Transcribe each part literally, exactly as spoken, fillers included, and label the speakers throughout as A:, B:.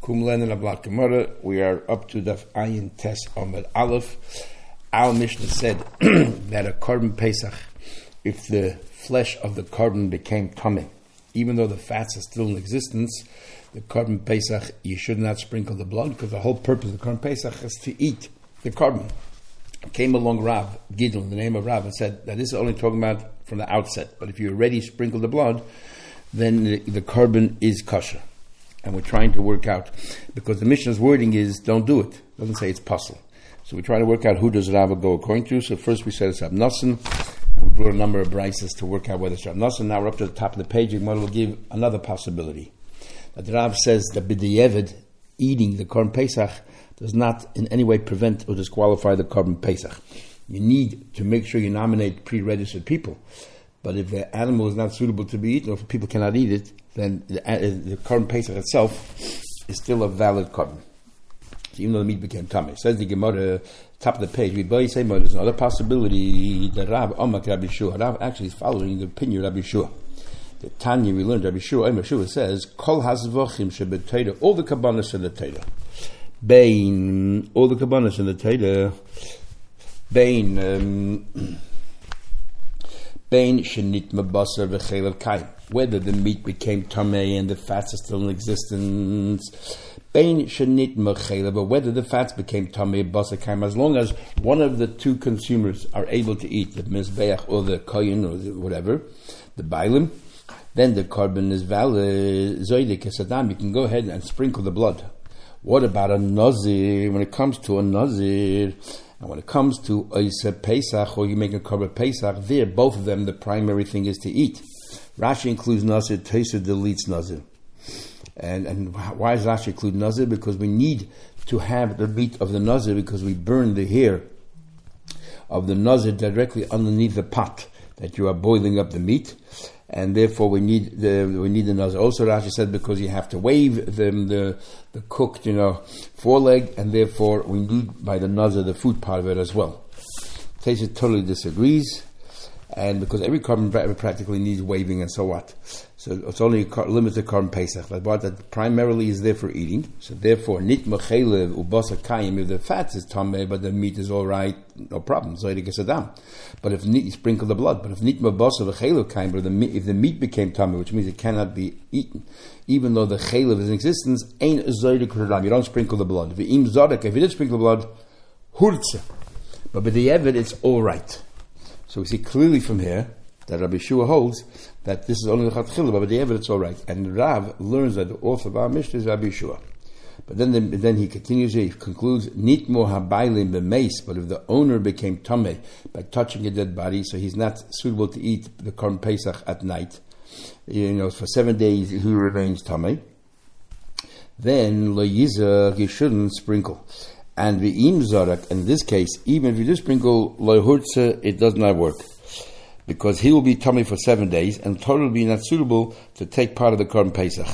A: Kumlen and Ablat Gemara. We are up to the Ayin Tes Amud Aleph. Our Mishnah said that a korban Pesach, if the flesh of the korban became tameh, even though the fats are still in existence, the korban Pesach, you should not sprinkle the blood, because the whole purpose of the korban Pesach is to eat the korban. Came along Rav Gidon, the name of Rav, and said that this is only talking about from the outset, but if you already sprinkle the blood, then the, the korban is kosher. And we're trying to work out, because the Mishnah's wording is, don't do it. It doesn't say it's puzzle. So we try to work out who does Rav go according to. So first we said it's Rav Nosson, and we brought a number of brises to work out whether it's Rav Nosson. Now we're up to the top of the page, and we'll give another possibility. That Rav says that b'di'evid, eating the korban Pesach, does not in any way prevent or disqualify the korban Pesach. You need to make sure you nominate pre-registered people. But if the animal is not suitable to be eaten, or if people cannot eat it, then the, uh, the korban Pesach itself is still a valid korban. So even though the meat became tameh. Says the Gemara, top of the page, we both say there's another possibility that Rav Omak Rabbi Shua. Rav actually is following the opinion of Rabbi Shua. The Tanya we learned, Rabbi Shua, Rabbi Shua says, Kol hazvochim shebetayda, all the kabbanas in the Torah. Bain, all the kabbanas in the Torah. Bain, um, Bain shenit mabasar v'chelav kaim. Whether the meat became tameh and the fats are still in existence. Bain shenit mechelav, but whether the fats became tameh basar kaim, as long as one of the two consumers are able to eat the mizbeach or the koyin or the whatever, the bailim, then the korban is valid. Zoyde kesadam, you can go ahead and sprinkle the blood. What about a nazir? When it comes to a nazir, and when it comes to Oiseh Pesach, or you make a korban Pesach, there, both of them, the primary thing is to eat. Rashi includes Nazir, Tosafot deletes Nazir. And and why does Rashi include Nazir? Because we need to have the meat of the Nazir, because we burn the hair of the Nazir directly underneath the pot that you are boiling up the meat. And therefore we need the we need the Nazir. Also Rashi said because you have to wave them the the cooked, you know, foreleg, and therefore we need by the Nazir the food part of it as well. Tosafot totally disagrees, and because every korban practically needs waving and so what. So it's only a limited korban Pesach, but what that primarily is there for eating. So therefore, nit mechelev ubasa kayim, if the fat is tameh but the meat is all right, no problem. Zoyde kesadam. But if nit, you sprinkle the blood. But if nit mabasa v'chelev kayim, but the meat, if the meat became tameh, which means it cannot be eaten, even though the chelev is in existence, ain't zoyde kesadam. You don't sprinkle the blood. V'im zadek, if you did sprinkle the blood, hurtze. But by the evid, it's all right. So we see clearly from here that Rabbi Shua holds that this is only the chatchila, but the evidence all right. And Rav learns that the author of our Mishnah is Rabbi Shua. But then, the, then he continues, he concludes, nitmo habaylim b'meis, but if the owner became tameh by touching a dead body, so he's not suitable to eat the korban Pesach at night, you know, for seven days he remains tameh, then lo yizah, you shouldn't sprinkle. And the im zarak, in this case, even if you do sprinkle lo hurtze, it does not work. Because he will be tummy for seven days and totally be not suitable to take part of the korban Pesach.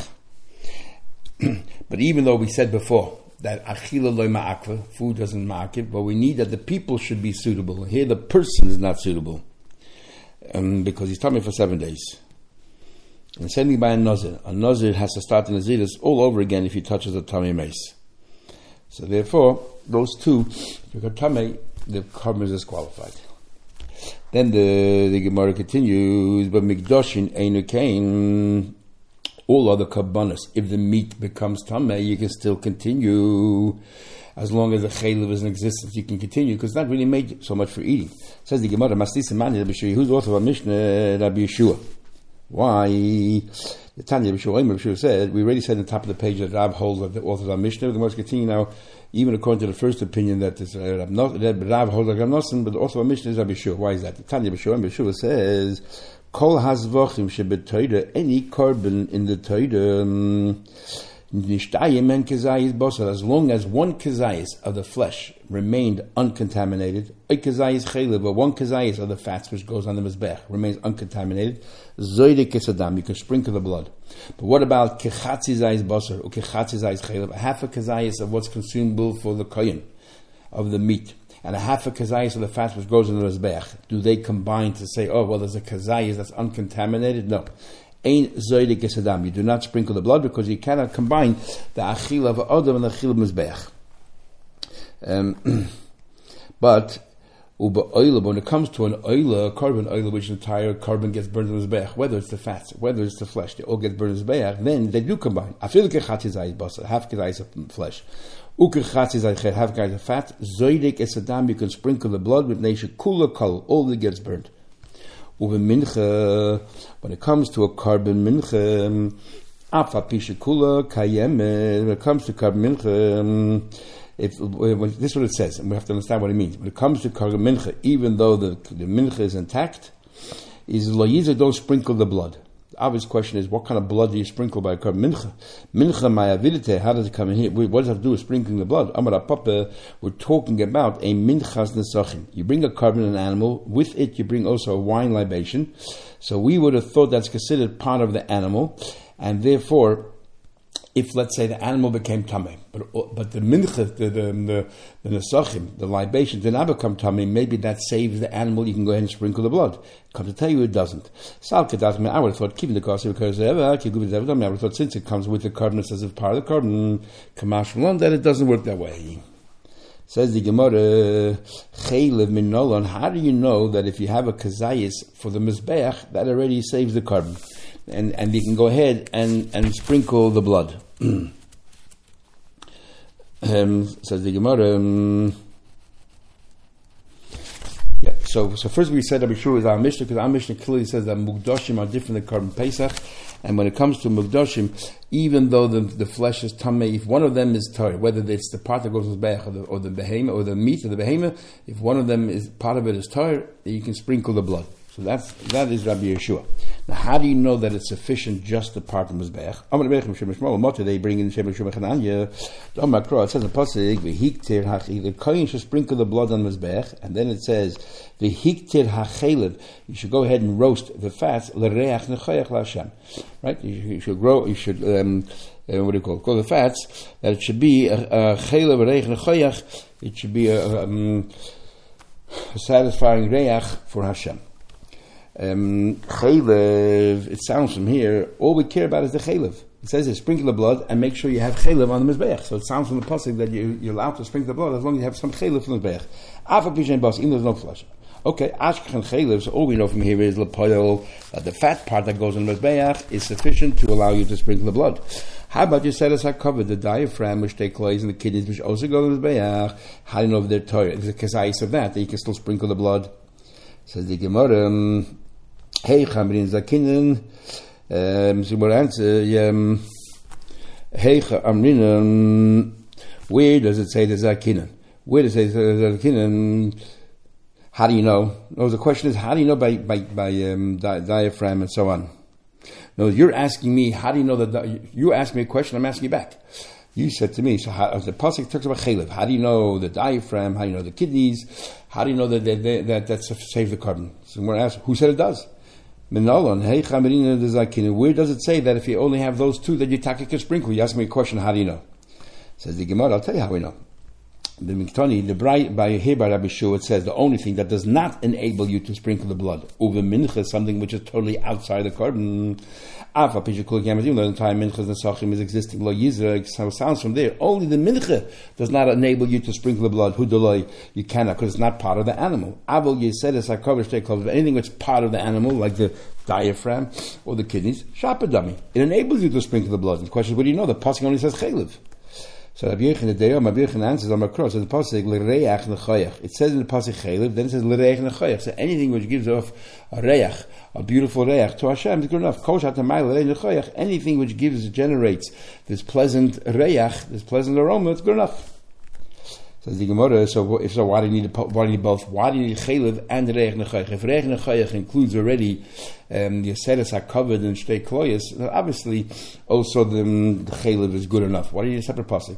A: But even though we said before that achila loy ma'akva, food doesn't ma'akiv, but we need that the people should be suitable. Here the person is not suitable um, because he's tummy for seven days. And same thing by a nazir. A nazir has to start the nazirus all over again if he touches the tummy mace. So therefore, those two, if you got tummy, the korban is disqualified. Then the, the Gemara continues, but mikdoshin einu kain, all other kabbanas, if the meat becomes tameh, you can still continue. As long as the chaylev is in existence, you can continue, because it's not really made so much for eating. Says the Gemara, Maslisim Mani Rabbi Shua, who's the author of our Mishnah? Rabbi Yeshua. Why? The Tanya Rabbi Shua, Rabbi Shua said, we already said on the top of the page that Rav holds that the author of our Mishnah. The Gemara is continuing now, even according to the first opinion that is uh, Rav, not, Rav holds like Rav Nosson, but the author of our Mishnah is Rabbi Shua. Why is that? The Tanya Rabbi Shua, Rabbi Shua says, Kol hazvochim shebetoida, any korban in the Torah, um, nishtayim and kezayis bosar, as long as one kezayis of the flesh remained uncontaminated, a kezayis chelev, but one kezayis of the fats which goes on the mizbech remains uncontaminated, zoyde kesadam, you can sprinkle the blood. But what about kechatzi zayis bosar or kechatzi zayis chelev, half a kezayis of what's consumable for the koyin of the meat, and a half a kazayis of the fat which goes in the mizbech? Do they combine to say, oh, well, there's a kazayis that's uncontaminated? No. Ein zoydik esadam. You do not sprinkle the blood because you cannot combine the achila of Adam and the achila of Mizbeach. Um, but when it comes to an oila, a carbon oila, which entire carbon gets burned in the Mizbeach, whether it's the fats, whether it's the flesh, they all get burned in the Mizbeach, then they do combine. Afil kechatizai basa, half kechatizai of flesh. Ukechatizai half kechatizai of fat. Zoydik esadam, you can sprinkle the blood with neisha kula kol, all that gets burned. Uve mincha, when it comes to a carbon mincha, afa pisha kula kayem, when it comes to carbon mincha, If, when, this is what it says, and we have to understand what it means. When it comes to karga mincha, even though the, the mincha is intact, is lo yiza, don't sprinkle the blood. The obvious question is, what kind of blood do you sprinkle by karga mincha? Mincha mayavidite, how does it come in here? What does it have to do with sprinkling the blood? Amar Papa, we're talking about a minchas nesachim. You bring a carbon, an animal, with it you bring also a wine libation. So we would have thought that's considered part of the animal, and therefore, if, let's say, the animal became tamei, but but the mincha, the the the, the nesachim, the libation, did not become tamei, maybe that saves the animal. You can go ahead and sprinkle the blood. Come to tell you, it doesn't. Salkedat, I would have thought keeping the cost because I would have thought since it comes with the carbon, it says it's part of the carbon. Kamash malon, that it doesn't work that way. Says the Gemara, Chaylev min nolon. How do you know that if you have a kazayis for the mizbeach, that already saves the carbon? And and you can go ahead and, and sprinkle the blood. um, says the Gemara. Um, yeah. So so first we said that Abishur is our Mishnah because our Mishnah clearly says that mukdashim are different than carbon pesach, and when it comes to mukdashim, even though the, the flesh is tamei, if one of them is tar, whether it's the part that goes with be'ech or the or the behemoth or the meat of the behemoth, if one of them is part of it is tar, you can sprinkle the blood. So that's that is Rabbi Yeshua. Now, how do you know that it's sufficient just the part of Mizbeach? They bring in Shem Shum Chananya. It says in the pasuk, "V'hiktir hachil." The kohen should sprinkle the blood on Mizbeach, and then it says, "V'hiktir hachelev." You should go ahead and roast the fats. L'reach nechoyach la'Hashem. Right? You should grow. You should um, uh, what do you call it? Call the fats that it should be a chelev l'reach nechoyach. It should be a, um, a satisfying reach for Hashem. Um, chaylev, it sounds from here, all we care about is the chaylev. It says here, sprinkle the blood and make sure you have chaylev on the mizbeach. So it sounds from the pasuk that you, you're allowed to sprinkle the blood as long as you have some chaylev from the mizbeach. Afa pishen bas, even there's no flesh. Okay, ashkach and chaylev, so all we know from here is lepoil, that the fat part that goes in the mizbeach is sufficient to allow you to sprinkle the blood. How about you set aside covered the diaphragm, which take place in the kidneys, which also go in the mizbeach? How do you know if they're tired? There's a kesais of that, that you can still sprinkle the blood. Says the Gemara, um, Hey, Chamrin Zakinen, um, so we'll answer, um, Hey, Chamrin, where does it say the Zakinen? Where does it say the Zakinen? How do you know? No, the question is, how do you know by, by, by, um, di- diaphragm and so on? No, you're asking me, how do you know that, di- you asked me a question, I'm asking you back. You said to me, so how, the pasuk talks about chaylev. How do you know the diaphragm? How do you know the kidneys? How do you know that that, that, that that's to save the carbon? So we're asked, who said it does? Where does it say that if you only have those two that you taka can sprinkle? You ask me a question, how do you know? Says the Gemara, I'll tell you how we know. The Miktani, the bright by here by Rabbi Shua, it says the only thing that does not enable you to sprinkle the blood, uve mincha, something which is totally outside the carbon. Afa pishikul gamazim, the entire mincha nesachim is existing. Lo yizra, so it sounds from there. Only the mincha does not enable you to sprinkle the blood. Hudoloi, you cannot because it's not part of the animal. Avol yisedes hakovish teikov, anything that's part of the animal, like the diaphragm or the kidneys, shapadami. It enables you to sprinkle the blood. The question is, what do you know? The pasuk only says chaylev. So Rabbi Yechon the day, Rabbi Yechon answers on Makros. So the pasuk l'reach nechoyach. It says in the pasuk chaylev, then it says l'reach nechoyach. So anything which gives off a reach, a beautiful reach to Hashem is good enough. Kosh hatamay l'reach nechoyach. Anything which gives, generates this pleasant reach, this pleasant aroma, it's good enough. Says the Gemara. So if so, why do you need why do you need both? Why do you need chaylev and reich nechoyach? If reich nechoyach includes already um, the aseres are covered in shtei kloyos, then obviously also the, um, the chaylev is good enough. Why do you need a separate pasuk?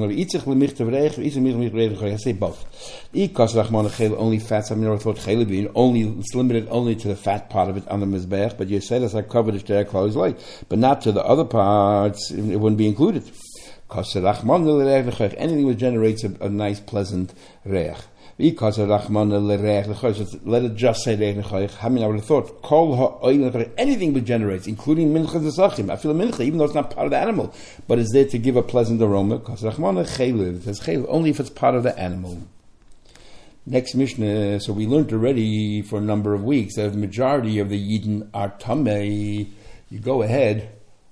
A: I say both. Only fats. I mean, I thought chaylev being only it's limited only to the fat part of it on the mizbeach, but you said as I covered the shtei kloyos like, but not to the other parts. It wouldn't be included. Anything which generates a, a nice, pleasant reach. Because let it just say reich. I mean, I would have thought anything which generates, including mincha zesachim. I feel a mincha, even though it's not part of the animal, but it's there to give a pleasant aroma. Because it says only if it's part of the animal. Next Mishnah. So we learned already for a number of weeks that the majority of the Yidden are tamei. You go ahead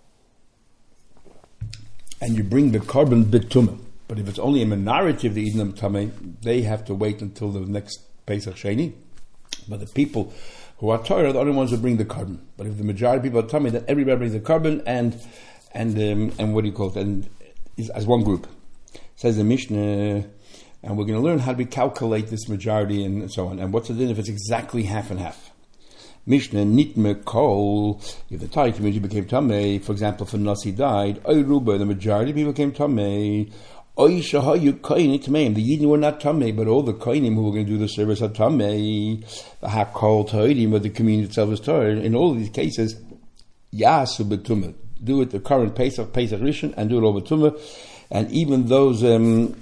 A: and you bring the carbon bitumah. But if it's only a minority of the Yidden tamei, they have to wait until the next Pesach Sheni. But the people who are Torah are the only ones who bring the carbon. But if the majority of people are tamei, then everybody brings the carbon and and um, and what do you call it? And is as one group. Says the Mishnah, and we're going to learn how we calculate this majority and so on. And what's the din if it's exactly half and half? Mishnah nitme kol. If the entire community became tamei, for example, if a nasi died, oiruba, the majority of people became tamei. Oy shahayu koyin itmeim. The Yidden were not tamei, but all the koyinim who were going to do the service are tamei. The hakol toidim, but the community itself is Torah. In all of these cases, yasu betumah. Do it the current Pesach, Pesach Rishon, and do it over tumah. And even those, um,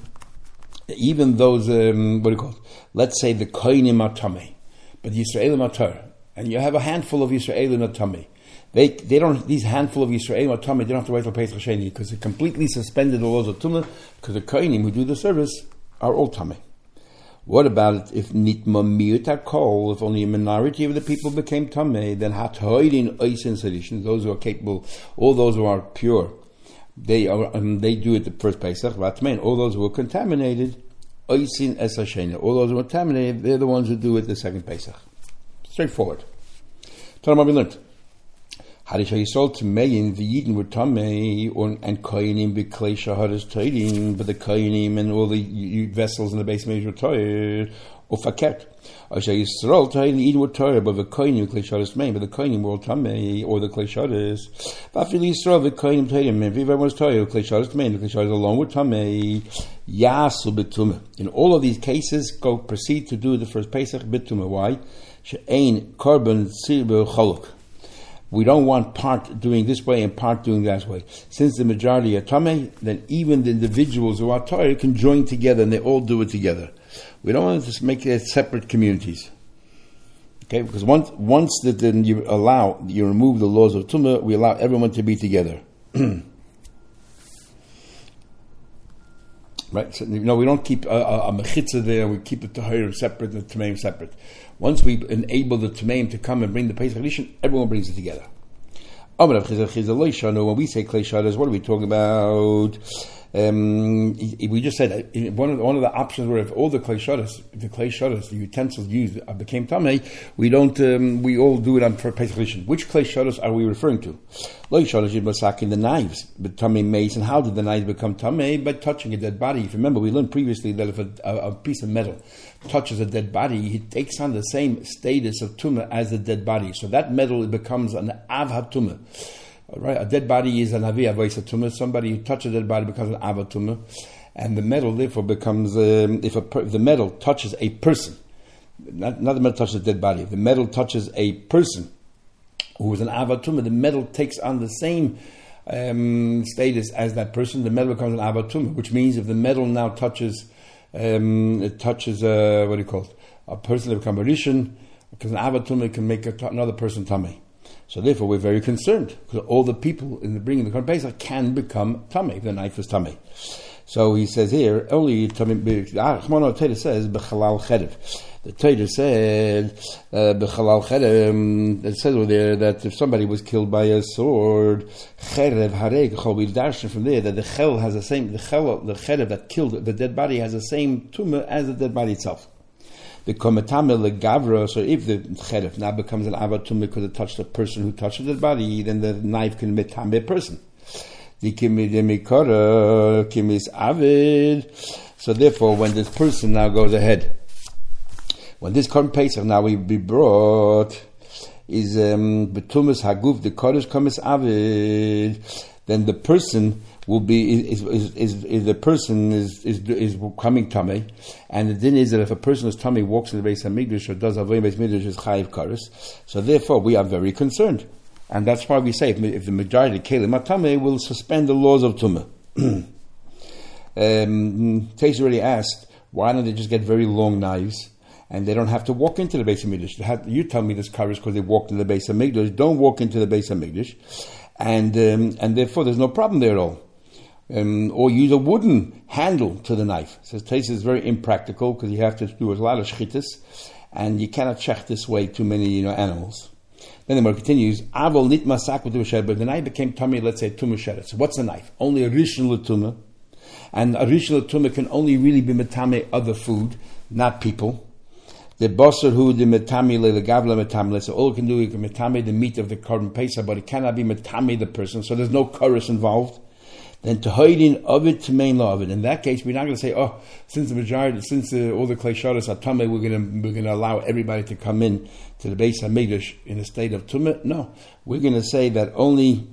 A: even those, um, what do you call it? Let's say the koyinim are tamei, but the Yisraelim are Torah, and you have a handful of Yisraelim are tamei. They they don't these handful of Yisraelim or Tamei, they don't have to wait till Pesach Sheni because they completely suspended the laws of Tumah because the Kohanim who do the service are all Tamei. What about it if nitma miut kol, if only a minority of the people became Tamei, then hatoidin oisin sedition, those who are capable, all those who are pure, they are um, they do it the first Pesach, vatmein, all those who are contaminated, oisin esashena, all those who are contaminated, they're the ones who do it the second Pesach. Straightforward. Tanam we learned. Hadisha Yisrael Tamein, the Yidden were Tamei, and Koyanim B'Klei Shahadas Toidim, but the Koyanim and all the vessels in the base measure were Toir, or Faket. Hadisha Yisrael Tamein, the Yidden were Toir, but the Koyanim Klei Shahadas Main, but the Koyanim were all Tamei, or the Klei Shahadas. Vafil Yisrael, the Koyanim Toidim, and everyone was Toir, Klei Shahadas Main, the Klei Shahadas alone were Tamei, Yasu B'Tumah. In all of these cases, go proceed to do the first Pesach B'Tumah. Why? She'ein Korban Tzir Choluk. We don't want part doing this way and part doing that way. Since the majority are Tamei, then even the individuals who are Torah can join together and they all do it together. We don't want to just make it separate communities. Okay, because once once that then you allow, you remove the laws of Tumah, we allow everyone to be together. Right? So, you know, we don't keep a, a, a mechitza there, we keep the Tahir separate and the Tameim separate. Once we enable the Tameim to come and bring the Pesach Rishon, everyone brings it together. When we say Klei Shahadas, what are we talking about? Um, we just said one of the, one of the options were if all the Klei Shahadas, the Klei Shahadas, the utensils used became Tamei, we don't. Um, we all do it on for Pesach Rishon. Which Klei Shahadas are we referring to? Klei Shahadas Yibasak in the knives, but Tamei mace. And how did the knives become Tamei? By touching a dead body. If you remember, we learned previously that if a, a, a piece of metal touches a dead body, it takes on the same status of tumah as the dead body. So that metal becomes an avha tumah. Right, a dead body is an avi avoisa tumah. Somebody who touches a dead body becomes an avha tumah, and the metal therefore becomes um, if, a, if the metal touches a person, not, not the metal touches a dead body. If the metal touches a person who is an avha tumah, the metal takes on the same um, status as that person. The metal becomes an avha tumah, which means if the metal now touches, um, it touches uh, what do you call it? A person that becomes a rishon, because an avha tumah can make a, another person tamei. So therefore, we're very concerned because all the people in the bringing the Korban Pesach can become tamei. The knife is tamei. So he says here, only tamei. Ah, Chmano Torah says b'chalal cherev. The Torah said b'chalal cherev. It says over there that if somebody was killed by a sword, cherev hareg chol. We darshan from there that the chel has the same. The chel, the cherev that killed the dead body has the same tumah as the dead body itself. The kometame legavra, so if the cheref now becomes an avatum because it touched the person who touched the body, then the knife can metame a person. The kimidemikara kimis avid. So therefore, when this person now goes ahead, when this Korban Pesach now will be brought, is betumas haguf the kodesh kamis avid, then the person will be is is, is, is the person is is is coming tamei, and the din is that if a person who's tamei walks in the Beis Hamikdash or does avodah Beis Hamikdash is chayiv kares. So therefore, we are very concerned, and that's why we say if, if the majority of kelim are tamei, will suspend the laws of tumah. Um, Tais already asked, why don't they just get very long knives and they don't have to walk into the Beis HaMikdash? You tell me this car is because they walked into the Beis HaMikdash. Don't walk into the Beis HaMikdash. And, um, and therefore there's no problem there at all. Um, or use a wooden handle to the knife. So Tais is very impractical because you have to do a lot of shchitas and you cannot check this way too many you know, animals. Then the Gemara continues, Avol nit masak with the but the knife became tummy, let's say tumah sheret. So what's the knife? Only a rishon l'tumah. And a rishon l'tumah can only really be metame other food, not people. The basar hu the metame le'legavla metame. So all it can do is metame the meat of the korban pesach, but it cannot be metame the person. So there's no chorus involved. Then to hiding of it to main law of it. In that case, we're not going to say, oh, since the majority, since uh, all the klei shadas are tamei, we're going to we're going to allow everybody to come in to the Beis HaMikdash in a state of tumah. No, we're going to say that only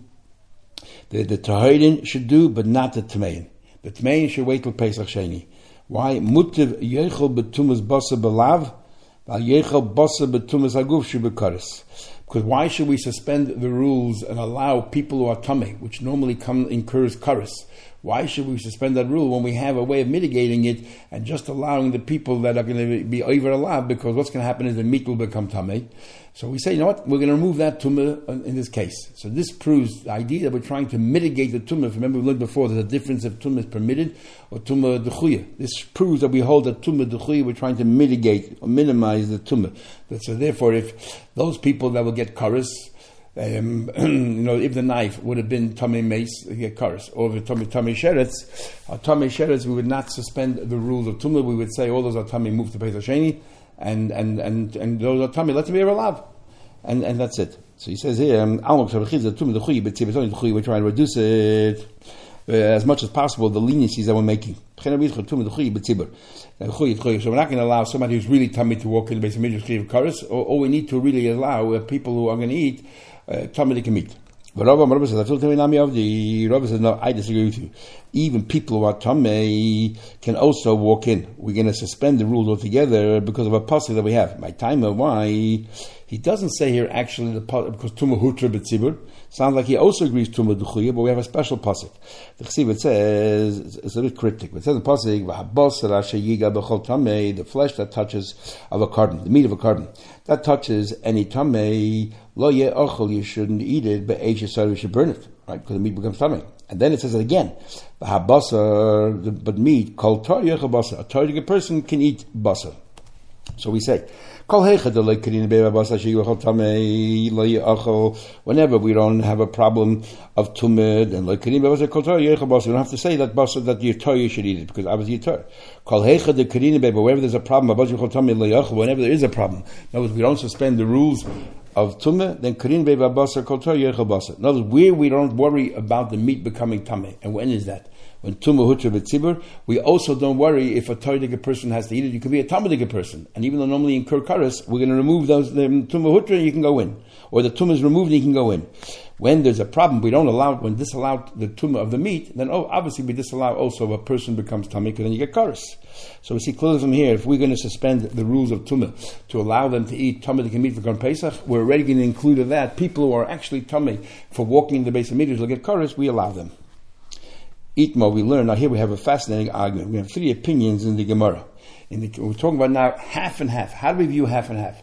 A: the the tahidin should do, but not the tamein. The tamein should wait till Pesach Sheni. Why? Mutiv yechol betumas basa belav, val yechol basa betumas aguf shubekaris. Because why should we suspend the rules and allow people who are tamei, which normally come incurs karis? Why should we suspend that rule when we have a way of mitigating it and just allowing the people that are going to be over allowed? Because what's going to happen is the meat will become tamei. So we say, you know what? We're going to remove that tumah in this case. So this proves the idea that we're trying to mitigate the tumah. Remember we learned before there's a difference if tumah is permitted or tumah d'chuya. This proves that we hold that tumah d'chuya, we're trying to mitigate or minimize the tumah. So therefore, if those people that will get karis, um, you know, if the knife would have been tamei mace, they get karis, or if tamei tamei sheretz, or tamei sheretz, we would not suspend the rules of tumah. We would say all those are tamei move to Pesach Sheni. And and and and those are tummy. Let them be allowed, and and that's it. So he says here, um, we're trying to reduce it uh, as much as possible. The leniencies that we're making. So we're not going to allow somebody who's really tummy to walk in the Beis HaMikdash. All, all we need to really allow are people who are going to eat uh, tummy they can eat. But Rabbi says, I feel the Rabbi says, no, I disagree with you. Even people who are tamei can also walk in. We're going to suspend the rules altogether because of a pasuk that we have. My timer, why? He doesn't say here actually the pasuk because tumah hutra b'tzibur. Sounds like he also agrees tumah d'chuya, but we have a special pasuk. The chesiv it says it's a bit cryptic. But it says the pasuk v'habasar asher yiga b'chol tamei, the flesh that touches of a carbon, the meat of a carbon that touches any tamei. Lo ye'achol, you shouldn't eat it, but eish yisrael, you should burn it, right? Because the meat becomes tamei. And then it says it again. V'habasar, but meat called tar yechol basar. A target person can eat basar. So we say, whenever we don't have a problem of tumid and like we don't have to say that basar that your tar you should eat it because obviously your tar. But whenever there's a problem, whenever there is a problem, in other words, we don't suspend the rules of tumah, then karin beba basar kol tar yechol basar. In other words, where we don't worry about the meat becoming tameh, and when is that? When tumah hutra b'tzibur, we also don't worry if a Torah person has to eat it. You could be a Talmudic person, and even though normally in Kur Karas, we're going to remove those the tumah hutra and you can go in, or the tumah is removed and you can go in. When there's a problem, we don't allow when disallow the tumah of the meat. Then oh, obviously we disallow also a person becomes tamei, because then you get karas. So we see clearly from here, if we're going to suspend the rules of tumah to allow them to eat Talmudic meat for Korban Pesach, we're already going to include in that people who are actually tamei for walking in the Beis HaMikdash will get karas. We allow them. Itma, we learn, now here we have a fascinating argument. We have three opinions in the Gemara. In the, we're talking about now half and half. How do we view half and half?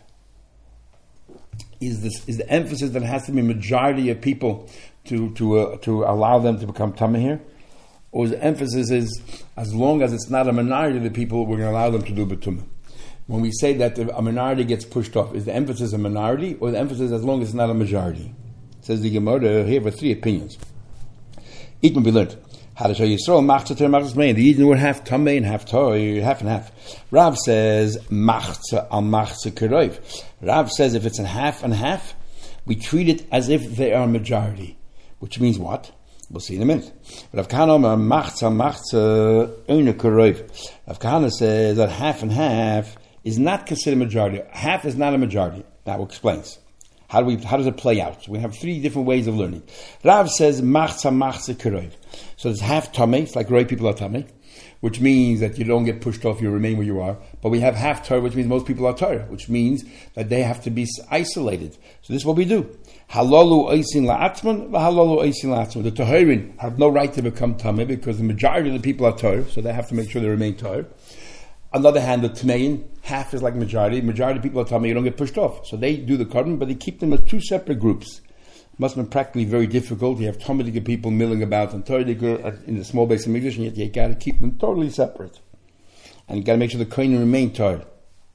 A: Is this is the emphasis that it has to be a majority of people to to uh, to allow them to become tamei here? Or the emphasis is, as long as it's not a minority of the people, we're going to allow them to do betumah? When we say that a minority gets pushed off, is the emphasis a minority, or the emphasis as long as it's not a majority? It says the Gemara, here are three opinions. Itma, we learned. How to show Yisrael, machzah machzah. The Eden were half tamei and half toy, half and half. Rav says machzah al machzah keroiv. Rav says if it's a half and half, we treat it as if they are a majority, which means what? We'll see in a minute. But Rav Kahana machzah machzah oina keroiv. Rav Kahana says that half and half is not considered majority. Half is not a majority. That explains. How do we? How does it play out? We have three different ways of learning. Rav says machzah machzah keroiv. So there's half tamei, it's like roi people are tamei, which means that you don't get pushed off, you remain where you are. But we have half Torah, which means most people are Torah, which means that they have to be isolated. So this is what we do. Halalu oisin la'atman, v'halalu oisin la'atman. The Tahirin have no right to become Tameh because the majority of the people are Torah, so they have to make sure they remain Torah. On the other hand, the Tmein, half is like majority. Majority of people are Tameh, you don't get pushed off. So they do the Korban, but they keep them as two separate groups. Must have been practically very difficult. You have Talmudic people milling about and Torah in the small base of English, and yet you got to keep them totally separate. And you got to make sure the Kohen remain Torah.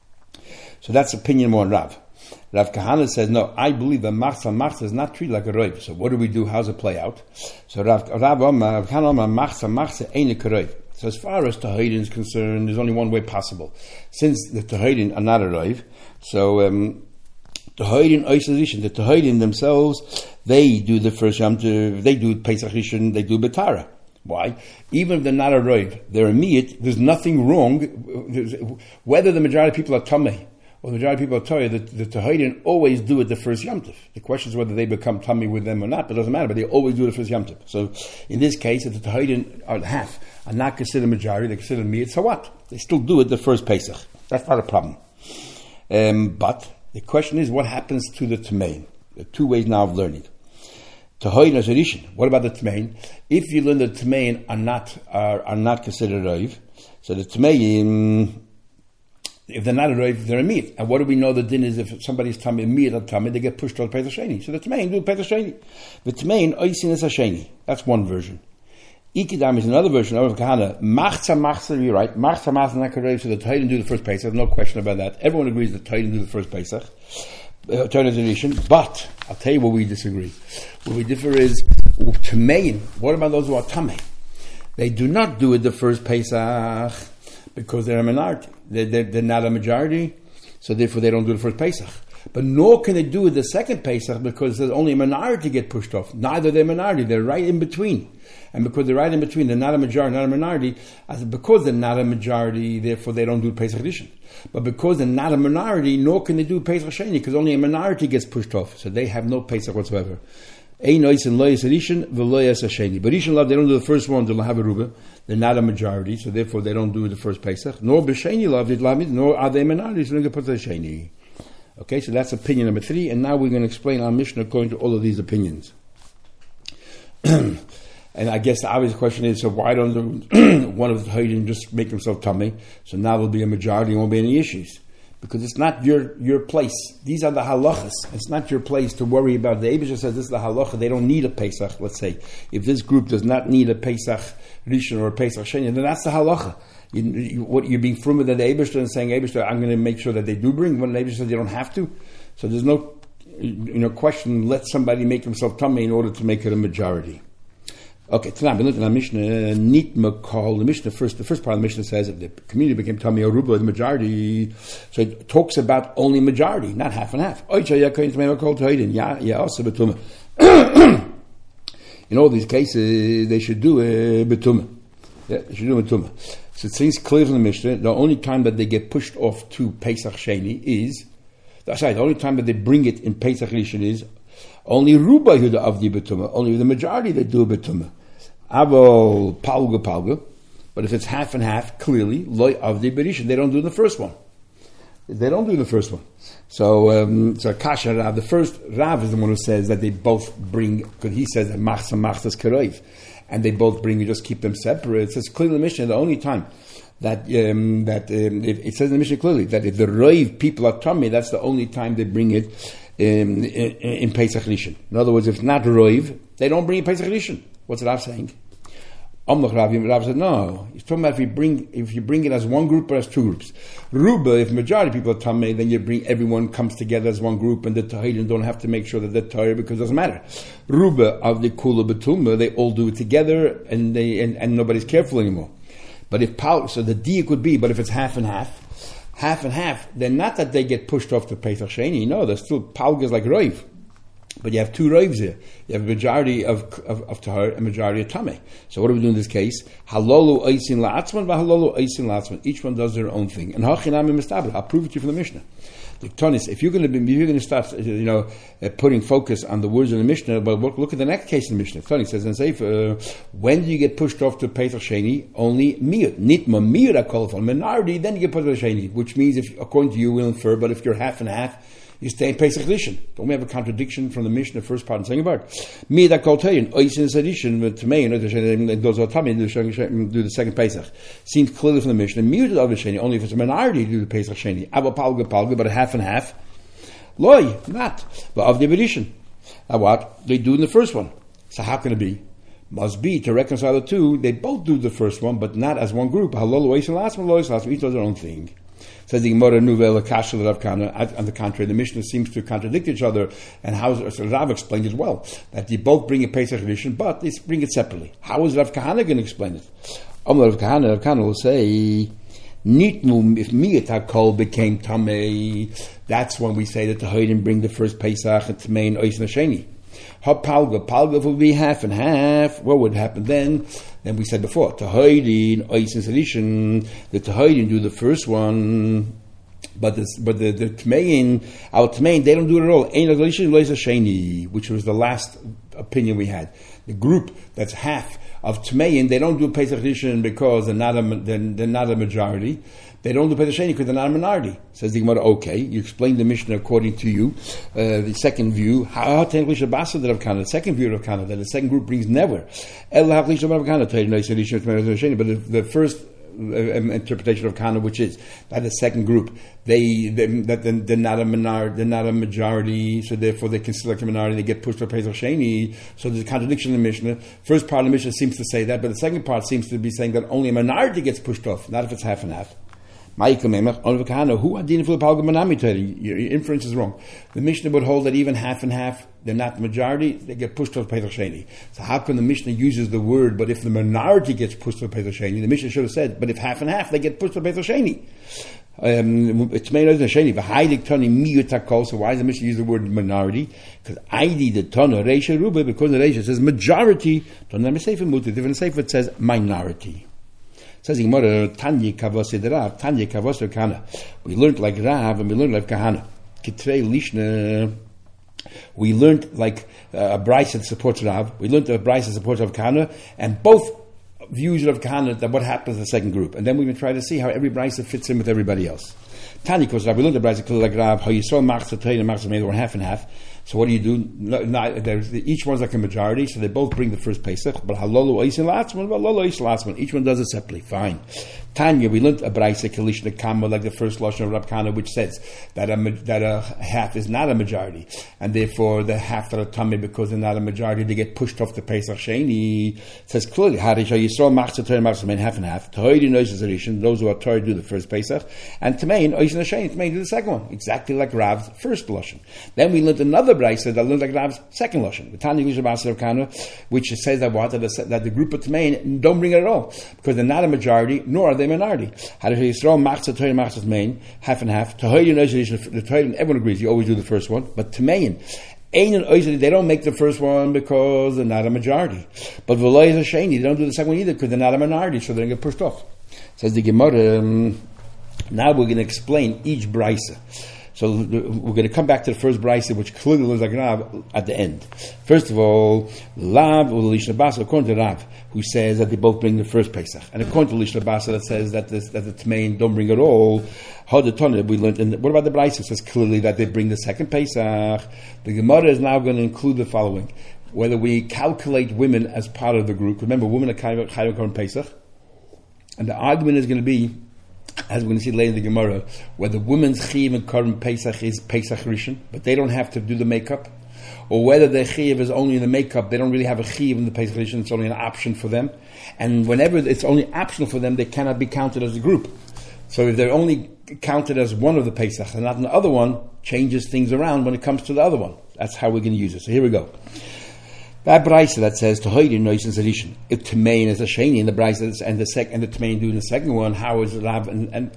A: So that's opinion more on Rav. Rav Kahana says, no, I believe that Machsa Machsa is not treated like a Roiv. So what do we do? How's it play out? So Rav Kahana Omar Machsa Machsa ain't a Roiv. So as far as Tahirin is concerned, there's only one way possible. Since the Tahirin are not a Roiv, so um, Tahirin Oisazishin, the Tahirin themselves, they do the first Yom Tov, they do Pesach Rishon, they do Betara. Why? Even if they're not a Roiv, they're a Miyit, there's nothing wrong. There's, whether the majority of people are Tameh, or the majority of people are Torah, the, the Tahirin always do it the first Yom Tov. The question is whether they become Tameh with them or not, but it doesn't matter, but they always do it the first Yom Tov. So in this case, if the Tahirin are half, are not considered majority, they're considered Miyit, so what? They still do it the first Pesach. That's not a problem. Um, but the question is, what happens to the Tmein? There are two ways now of learning. Tahirin as a Rishon. What about the Tmein? If you learn that Tmein are not are, are not considered Roiv, so the Tmein, if they're not a Roiv, they're a Miyit. And what do we know the din is if somebody's Tameh, Miyit or Tameh, they get pushed on Pesach Sheni. So the Tmein do Pesach Sheni. The Tmein, Oisin is Hasheni. That's one version. Ikidam is another version of Kahana. Machza Machza, you're right. Machza Machza not Roiv, so the Tahirin do the first Pesach. No question about that. Everyone agrees that Tahirin do the first Pesach. Uh, but I'll tell you where we disagree. Where we differ is Tmein. What about those who are Tameh? They do not do it the first Pesach because they're a minority. They're, they're, they're not a majority, so therefore they don't do the first Pesach. But nor can they do it the second Pesach because there's only a minority get pushed off. Neither they're a minority, they're right in between. And because they're right in between, they're not a majority, not a minority. As because they're not a majority, therefore they don't do Pesach Rishon. But because they're not a minority, nor can they do Pesach Sheni because only a minority gets pushed off. So they have no Pesach whatsoever. Ein oisin lo yis Rishon v'lo yis Sheni. But Rishon love, they don't do the first one, they'll have a ruba. They're not a majority, so therefore they don't do the first Pesach. Nor b'Sheni love, nor are they minorities, so they can put the Sheni. Okay, so that's opinion number three, and now we're going to explain our Mishnah according to all of these opinions. And I guess the obvious question is, so why don't the, one of the Tahirin just make himself Tameh? So now there'll be a majority and won't be any issues. Because it's not your, your place. These are the halachas. It's not your place to worry about. The Eibusha says this is the halacha. They don't need a Pesach, let's say. If this group does not need a Pesach Rishon or a Pesach Sheni, then that's the halacha. You, you, what, you're being frumped than the Eibusha and saying, Eibusha, I'm going to make sure that they do bring. When the Eibusha says they don't have to. So there's no you know, question, let somebody make himself Tameh in order to make it a majority. Okay, tonight we look at our Mishnah. Nitma call the Mishnah first. The first part of the Mishnah says if the community became Tamei Aruba, the majority. So it talks about only majority, not half and half. In all these cases, they should do a betuma. Yeah, they should do a betuma. So it seems clear from the Mishnah. The only time that they get pushed off to Pesach Sheni is, sorry, the only time that they bring it in Pesach Rishon is only Ruba Yehuda of the betuma. Only the majority that do a betuma. Avol palga palga, but if it's half and half, clearly loy of the berisha. They don't do the first one. They don't do the first one. So, um, so Kasha Rav, the first Rav is the one who says that they both bring, because he says that machsa machsas keroiv, and they both bring. You just keep them separate. It says clearly in the Mishnah the only time that um, that um, it, it says in the Mishnah clearly that if the roiv people are tummy, that's the only time they bring it um, in, in Pesach Rishon. In other words, if it's not roiv, they don't bring it Pesach Rishon. What's Rav saying? Amlach Rav, Rav said, no. He's talking about if you bring if you bring it as one group or as two groups. Ruba, if majority of people are Tameh, then you bring everyone comes together as one group, and the Tahirin don't have to make sure that they're Tahir because it doesn't matter. Ruba of the Kula Betuma, they all do it together, and they and, and nobody's careful anymore. But if Pal, so the diak would be, but if it's half and half, half and half, then not that they get pushed off to Pesach Sheni. No, they're still Palgas like Roiv. But you have two roivs here. You have a majority of of, of tahar and a majority of tameh. So what do we do in this case? Halolu oisin la'atzman v'halolu oisin la'atzman. Each one does their own thing. And hachinami mistabel. I'll prove it to you from the Mishnah. The Tonis, if you're going to be, if you're going to start, you know, uh, putting focus on the words of the Mishnah, but look, look at the next case in the Mishnah. Tonis says in Sefer, uh, when do you get pushed off to Pesach Sheni? Only miyut. Nitma miyut I call it for minority. Then you get pushed to Sheni, which means, if according to you, we'll infer. But if you're half and half, you stay in Pesach Rishon. Don't we have a contradiction from the Mishnah, first part and second part? Me that called Tayin, Oisin Sadishan, with Tamein, those are Tamein, do the second Pesach. Seems clearly from the Mishnah, muted of the Sheni, only if it's a minority to do the Pesach Sheni. Ava Palga Palga, but a half and half. Loi, not. But of the Rishon. Now what? They do in the first one. So how can it be? Must be, to reconcile the two, they both do the first one, but not as one group. Halol Oisin last one, Lois last one, each does their own thing. Says the Gemara Nuvel Kasha Rav Kana. On the contrary, the Mishnah seems to contradict each other, and how so Rav explained as well that they both bring a Pesach Rishon, but they bring it separately. How is Rav Kahana going to explain it? Omar Rav Kahana, Rav Kahana will say, Nitnu, if Miyat HaKol became Tamei, that's when we say that the Haydim bring the first Pesach and Tamei and Ois Nasheni. Ha Palga, Palga will be half and half. What would happen then? Then we said before, Tahaydin, Ois and Sedishan, the Tahaydin do the first one, but the but the, the Tmein, our Tmein, they don't do it at all. Ein Sedishan, Lois Sheni, which was the last opinion we had. The group that's half of Tmein, they don't do Pesach Rishon because they're not a they're, they're not a majority. They don't do Pesach Sheni because they're not a minority. Says the Gemara, okay, you explain the Mishnah according to you. Uh, the second view, how the second view of Kana, that the second group brings never. But the, the first uh, interpretation of Kana, which is that the second group, they, they that they're, they're not a minority, they're not a majority, so therefore they can select a minority, they get pushed to Pesach Sheni. So there's a contradiction in the Mishnah. First part of the Mishnah seems to say that, but the second part seems to be saying that only a minority gets pushed off, not if it's half and half. Who Your inference is wrong. The Mishnah would hold that even half and half, they're not the majority, they get pushed to Pesach Sheni. So how come the Mishnah uses the word, but if the minority gets pushed to Pesach Sheni, the Mishnah should have said, but if half and half, they get pushed to Pesach Sheni. Um, it's made of the Sheni. So why does the Mishnah use the word minority? Because I did the Tana Reisha Ruba, because the Reisha says majority, Tana Sefer Mutter, different Sefer it says minority. Says the Gemara, Tanya Kavos Rav, Tanya Kavos Kana. We learned like Rav and we learned like Kahana. Kitrei Lishna. We learned like uh, a Bryce that supports Rav. We learned a Bryce that supports Rav Kahana, and both views of Kahana that what happens in the second group. And then we can try to see how every Bryce fits in with everybody else. Tanya Kavos Rav, we learned a Bryce like Rav, how you saw Machzah Tein and Machzah Meir were half and half. So what do you do? No, no, there's, each one's like a majority, so they both bring the first Pesach. But halolu oisin latzman, halolu oisin latzman. Each one does it separately. Fine. Tanya, we learned a brayse kalishna kama, like the first lashon of Rab Kana, which says that a that a half is not a majority, and therefore the half that are tummy because they're not a majority, they get pushed off the Pesach Sheni. It says clearly, Harisha Yisrael machzah Torah machzah mean half and half. Tohidi knows the rishon. Those who are Torah do the first Pesach, and Tamein oisin Sheni. Tamein do the second one, exactly like Rav's first lashon. Then we learned another brayse that learned like Rav's second lashon, the Tanya Gushabas of Kana, which says that what that the, that the group of Tamein don't bring it at all because they're not a majority nor are they minority. Harisha Yisrael machzah Torah machzah mean half and half. Tohidi knows the rishon. The Torah, everyone agrees you always do the first one, but Tamein. They don't make the first one because they're not a majority. But V'lo is a sheni. They don't do the second one either because they're not a minority, so they don't get pushed off. Says the Gemara. Um, now we're going to explain each brisa. So we're going to come back to the first brisa, which clearly looks like Rav at the end. First of all, Lav or Lishna Basa, according to Rav, who says that they both bring the first Pesach, and according to Lishna Basa, that says that, this, that the Tmein don't bring it all. How the Tana we learned. And what about the brisa? It says clearly that they bring the second Pesach. The Gemara is now going to include the following: whether we calculate women as part of the group. Remember, women are Chayim Korban Pesach, and the argument is going to be, as we're going to see later in the Gemara, whether women's Chiyuv and Korban Pesach is Pesach Rishon, but they don't have to do the makeup, or whether their Chiyuv is only in the makeup, they don't really have a Chiyuv in the Pesach Rishon, it's only an option for them. And whenever it's only optional for them, they cannot be counted as a group. So if they're only counted as one of the Pesach and not in the other one, changes things around when it comes to the other one. That's how we're going to use it. So here we go. That brayse that says Tohidi noisin sedishin. If Tmein is a sheni in the brayse and the sec and the Tmein doing the second one, how is Rav and and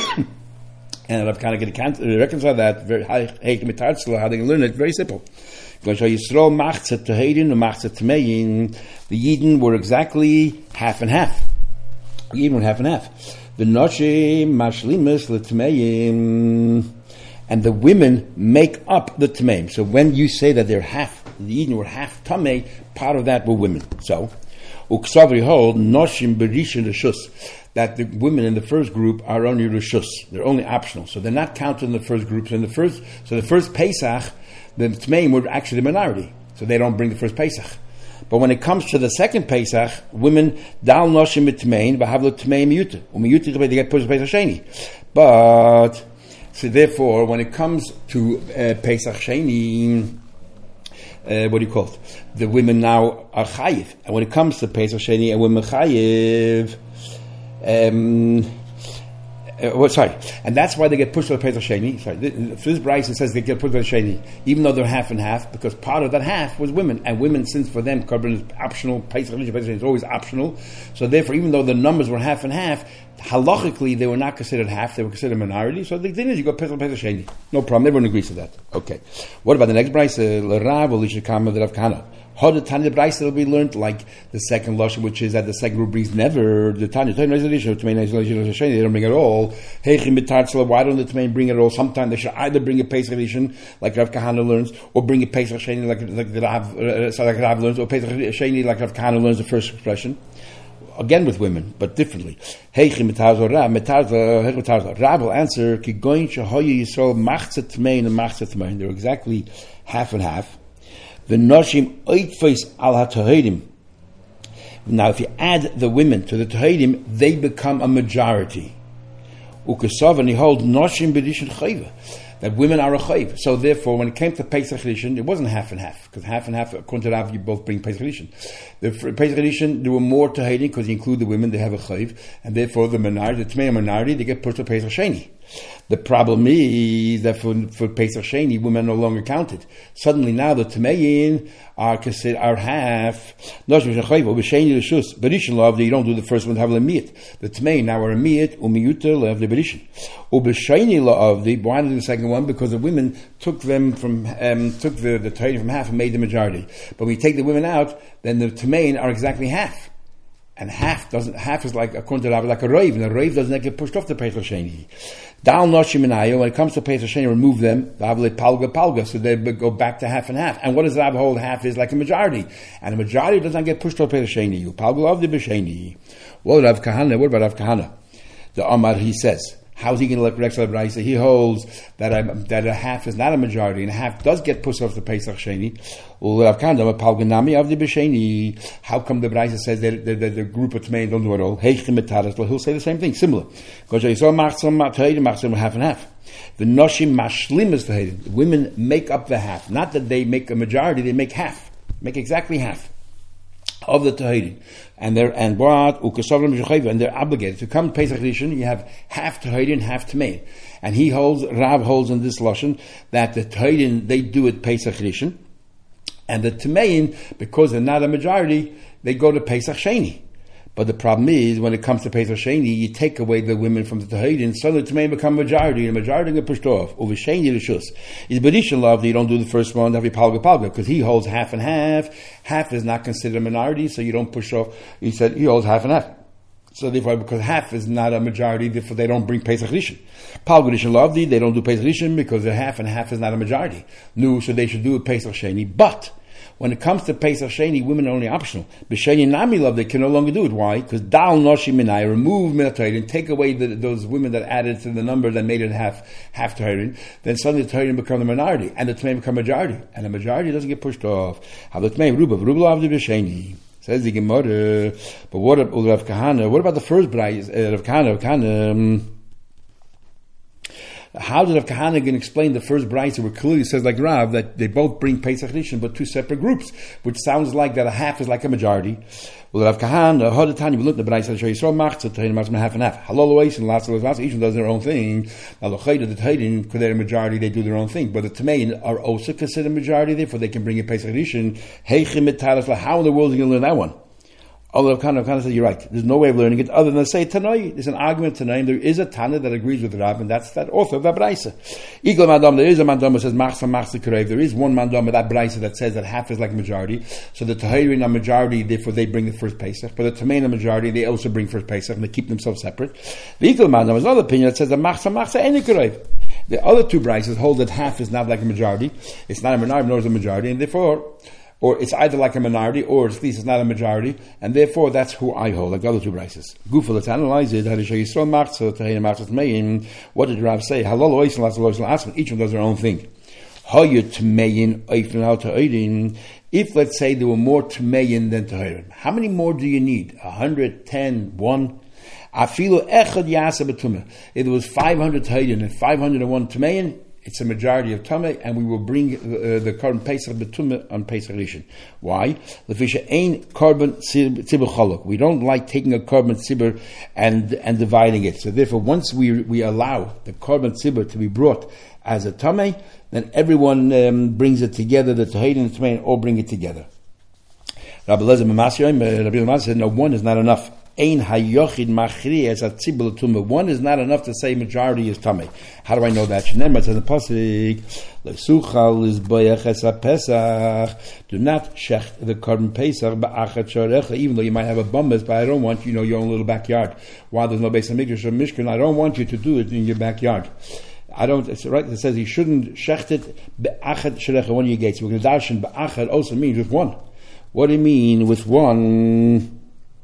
A: and Rav kind of get to reconcile that? Very high how they can learn it. Very simple. The Yidden were exactly half and half. The Yidden were half and half. The Noshim mashlimus l'tmeim, and the women make up the tmeim. So when you say that they're half, the Yidden were half tamei, part of that were women. So, uksavri hold noshim berishon reshus, that the women in the first group are only reshus. They're only optional, so they're not counted in the first group. So in the first, so the first Pesach, the tmeim were actually the minority, so they don't bring the first Pesach. But when it comes to the second Pesach, women dal noshim mitmein v'havlo tmeim miyuta umiyuta they get pushed Pesach Sheni. But so therefore, when it comes to uh, Pesach Sheni, uh, what do you call it? The women now are chayiv, and when it comes to Pesach Sheni, and women chayiv. Um, Uh, well, sorry, and that's why they get pushed to the Pesach Sheni. Sorry, for this Bryce it says they get pushed to the Sheni, even though they're half and half, because part of that half was women, and women, since for them Korban is optional, Pesach Sheni is always optional. So therefore, even though the numbers were half and half, halachically they were not considered half; they were considered minority. So the thing is, you go Pesach Pesach Sheni, no problem. Everyone agrees to that. Okay, what about the next Bryce? L'Rav Olishakam Rav Kahana. How the Tanya Bryce will be learned like the second Lashon, which is that the second group brings never the Tanya. They don't bring it all. Why don't the Tmein bring it all? Sometimes they should either bring a Pesach Rishon, like Rav Kahana learns, or bring a Pesach Sheni, like like the Rav, uh, like Rav learns, or Pesach Sheni, like Rav Kahana learns the first expression. Again with women, but differently. Rav will answer, they're exactly half and half. The noshim oitfeis al hatahidim. Now, if you add the women to the tahidim, they become a majority. Ukesav, and he holds noshim b'rishon chayva, that women are a chayv. So therefore, when it came to Pesach Rishon, it wasn't half and half, because half and half, according to Rav, you both bring Pesach Rishon. The Pesach Rishon, there were more tahidim, because you include the women, they have a chayv, and therefore the minority, the Tmei minority, they get pushed to Pesach Sheni. The problem is that for, for Pesach Sheni, women are no longer counted. Suddenly now the Tmeyin are considered are half. But you don't do the first one, have a miyat. The Tmeyin now are a miyat, umiyuta lev the berishin. Ubesheni la'avdi, why did the second one? Because the women took them from um, took the the Tmeyin from half and made the majority. But when you take the women out, then the Tmeyin are exactly half. And half doesn't half is like according to Rav, like a rave, and a rave doesn't get pushed off the Pesach Sheni. Dal noshim minayo, when it comes to Pesach Sheni, remove them. Palga palga, so they go back to half and half. And what does Rav hold? Half is like a majority, and a majority does not get pushed off Pesach Sheni. You palga of the b'sheni. What Rav Kahana? What about Rav Kahana? The Amar, he says, how's he going to let Rex Rav? He holds that a, that a half is not a majority, and a half does get pushed off the Pesach Sheni. How come the Braisa says that, that, that the group of Tmein don't do it all? Well, he'll say the same thing, similar. Because you saw half and half. The Noshim mashlim is the women make up the half. Not that they make a majority, they make half. Make exactly half of the Tahidim. And they're and what and they're obligated to come Pesach Rishon. You have half Tahidim, half Tmein. And he holds, Rav holds in this lashon that the Tahidim they do it Pesach Rishon. And the Tmein, because they're not a majority, they go to Pesach Sheni. But the problem is, when it comes to Pesach Sheni, you take away the women from the Tahidim, so the Tmein become majority, and the majority get pushed off. Over Sheni Rishus. Is Berishan love that you don't do the first one, have you palga palga, because he holds half and half. Half is not considered a minority, so you don't push off. He said he holds half and half. So therefore, because half is not a majority, therefore they don't bring Pesach Rishon. Palga Rishon Lavdi, they don't do Pesach Rishon because they're half and half is not a majority. No, so they should do a Pesach Sheni. But when it comes to Pesach Sheni, women are only optional. B'Sheni Nami Love, they can no longer do it. Why? Because Dal Noshi Minai, remove Minatayrin, and take away the, those women that added to the number that made it half half Tahirin, then suddenly the Tahirin become the minority, and the Tmeim become majority, and the majority doesn't get pushed off. How the Tmeim Rubav Rubav the B'Sheni. Says the Gemara, but what about Rav Kahana? What about the first Brais? Uh, Rav Kahana, Rav Kahana. Um, How did Rav Kahana can explain the first Brais where clearly says like Rav that they both bring Pesach Rishon but two separate groups, which sounds like that a half is like a majority. Well, Rav Kahana, how did Tanya we looked at the Brais that show you saw machzah Tahidim half and half. Halal ois and lots of lots. Each one does their own thing. Now the Chayda the Tahidim, because they're a majority, they do their own thing. But the Tmein are also considered majority, therefore they can bring a Pesach Rishon. Heichim etalas. How in the world are you going to learn that one? Allah Khan of Khan said, you're right. There's no way of learning it other than to say Tanai. There's an argument Tanai. There is a Tana that agrees with the Rab, and that's that author of that Braisa. Eagle Mandam, there is a Mandam that says Machsa Machsa Karev. There is one Mandam of that Braisa that says that half is like majority. So the Tahirin are majority, therefore they bring the first Pesach. But the Tamein are majority, they also bring first Pesach, and they keep themselves separate. The Eagle Mandam is another opinion that says that Machsa Machsa Any Karev. The other two Braisas hold that half is not like a majority. It's not a minority, nor is a majority, and therefore, or it's either like a minority, or at least it's not a majority, and therefore that's who I hold, like the other two Braisas. Gufa, let's analyze it. What did Rav say? Each one does their own thing. If, let's say, there were more Tmeyin than Tahirim, how many more do you need? A hundred, ten, one? If there was five hundred Tahirim and five hundred one Tmeyin, it's a majority of Tameh, and we will bring uh, the Korban Pesach Betumah on Pesach Rishon. Why? Lefisha ain Korban Tzibur Chaluk. We don't like taking a Korban Tzibur and and dividing it. So therefore, once we we allow the Korban Tzibur to be brought as a Tameh, then everyone um, brings it together. The Tahirim and the Tmeyin all bring it together. Rabbi Lezer Mamasiyah said, no, one is not enough. Ein hayochid machri as a tzibur tumah. One is not enough to say majority is tamei. How do I know that? Shneimar says the pasuk, lesuchal is boyach es pesach. Do not shecht the korban pesach ba'achat shorecha. Even though you might have a bummas, but I don't want you to know your own little backyard. While there's no Beis Hamikdash or Mishkan, I don't want you to do it in your backyard. I don't. It's right. It says you shouldn't shecht it ba'achat shorecha, one of your gates. We're going to darshan ba'achat also means with one. What do you mean with one?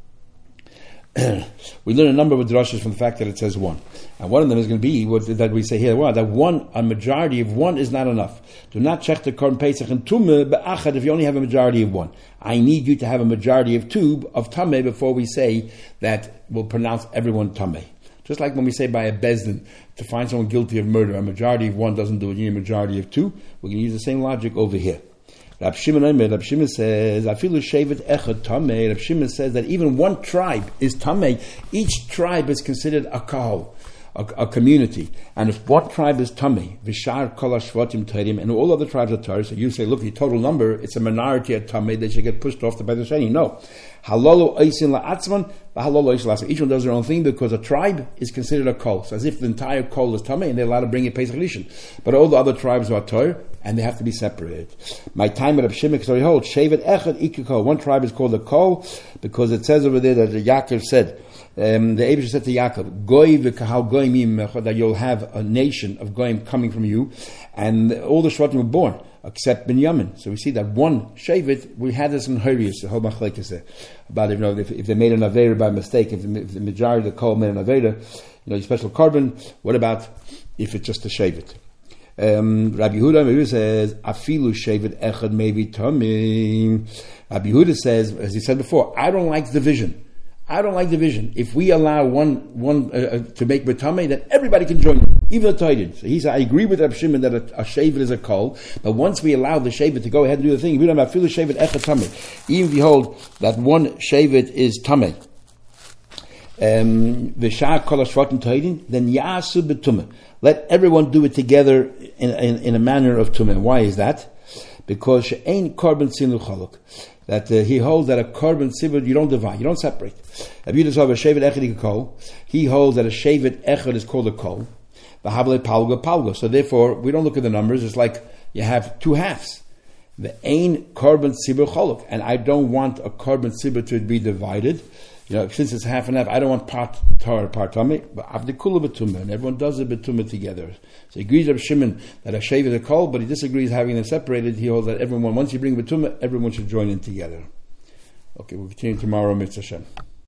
A: We learn a number of drashas from the fact that it says one, and one of them is going to be what that we say here. Well, that one, a majority of one is not enough. Do not check the korban pesach and tumah be'achad if you only have a majority of one. I need you to have a majority of two of tameh before we say that we'll pronounce everyone tameh. Just like when we say by a bezdin to find someone guilty of murder, a majority of one doesn't do it. You need a majority of two. We're going to use the same logic over here. Rab Shimon Rab Shimon says, "Afilu shevet echad tamei." Rab Shimon says that even one tribe is tamei. Each tribe is considered a kahal, a, a community. And if one tribe is tamei, v'shar kol hashvatim tahirim, and all other tribes are tahir, so you say, look, the total number, it's a minority of tamei. They should get pushed off the by the sheni. No, halalu oisin la'atzman, v'halalu oisin la'atzman. Each one does their own thing because a tribe is considered a kol. So as if the entire kol is tamei, and they're allowed to bring it Pesach Rishon. But all the other tribes are tahir, and they have to be separated. My time at Rab Shimon, because we hold shevet echad ikikol. One tribe is called a kol because it says over there that Yaakov said, um, the Eibusha said to Yaakov, "Goy v'kahal goyim," that you'll have a nation of goyim coming from you, and all the shvatim were born except Binyamin. So we see that one shevet. We had this in Horius, the whole machlekes there about you know if, if they made an avera by mistake, if the, if the majority of the kol made an avera, you know, your special korban. What about if it's just a shevet? Um, Rabbi Yehuda says, "Afilu shevet echad maybe tamim." Rabbi Yehuda says, as he said before, I don't like division. I don't like division. If we allow one one uh, to make betamei, then everybody can join, even the Taidin. So he said, I agree with Rabbi Shimon that a, a shevet is a kol, but once we allow the shevet to go ahead and do the thing, we don't have afilu shevet echad tamei. Even if you hold that one shevet is tamei, v'shar kol hashvatim taidin, then yasu betumah. Let everyone do it together in, in, in a manner of tumah. Why is that? Because she'ein korban sinu chaluk. That uh, he holds that a korban tzibur you don't divide, you don't separate. He holds that a shevet echad is called a kol. Palga palga. So therefore, we don't look at the numbers. It's like you have two halves. The ein korban tzibur chaluk, and I don't want a korban tzibur to be divided. You know, since it's half and half, I don't want part tar, part tummy, but avdekula betumah, and everyone does the betumah together. So he agrees with Shimon that a shevet is a kol, but he disagrees having them separated. He holds that everyone, once you bring betumah, everyone should join in together. Okay, we'll continue tomorrow, Mitzvah Hashem.